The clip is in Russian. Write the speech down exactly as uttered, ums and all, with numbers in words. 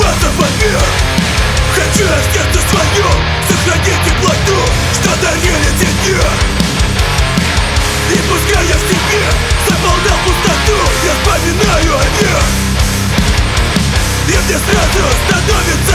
остаться вовек. Хочу я в сердце своем сохранить теплоту, что дарили те дни. И пускай я в себе заполнял пустоту, я вспоминаю о них, и мне сразу становится